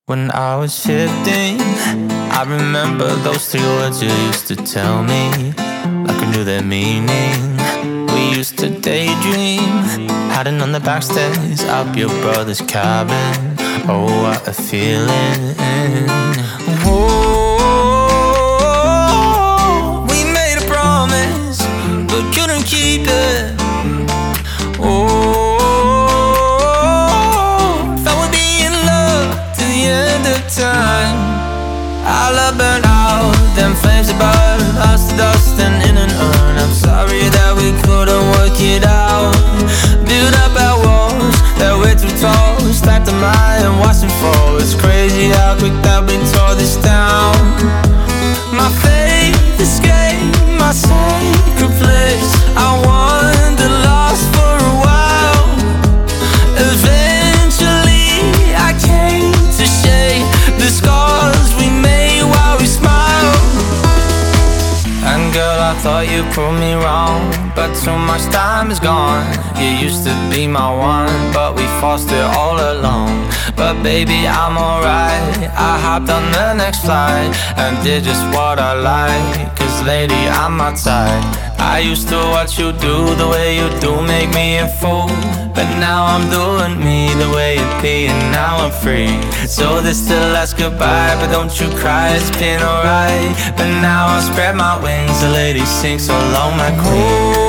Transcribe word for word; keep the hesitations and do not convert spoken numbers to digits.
When I was fifteen, I remember those three words you used to tell me, like I knew their meaning. We used to daydream, hiding on the back stairs of your brother's cabin. Oh, what a feeling. Oh, we made a promise, but couldn't keep it. Oh, time our love burned out, them flames that burn us to dust and in an urn. I'm sorry that we couldn't work it out. Build up our walls that way too tall, stacked them high and watched them fall. It's crazy how quick that we tore this down. My faith escaped my sacred place. I wandered lost for a while. Eventually I came to shade the scars we made while we smile. And girl, I thought you proved me wrong, but too much time is gone. You used to be my one, but we forced it all alone. But baby, I'm alright. I hopped on the next flight and did just what I like, cause lady, I'm outside. I used to watch you do the way you do, make me a fool. But now I'm doing me the way you be, and now I'm free. So this still last goodbye, but don't you cry, it's been alright. But now I'll spread my wings, the lady sings so long, my queen.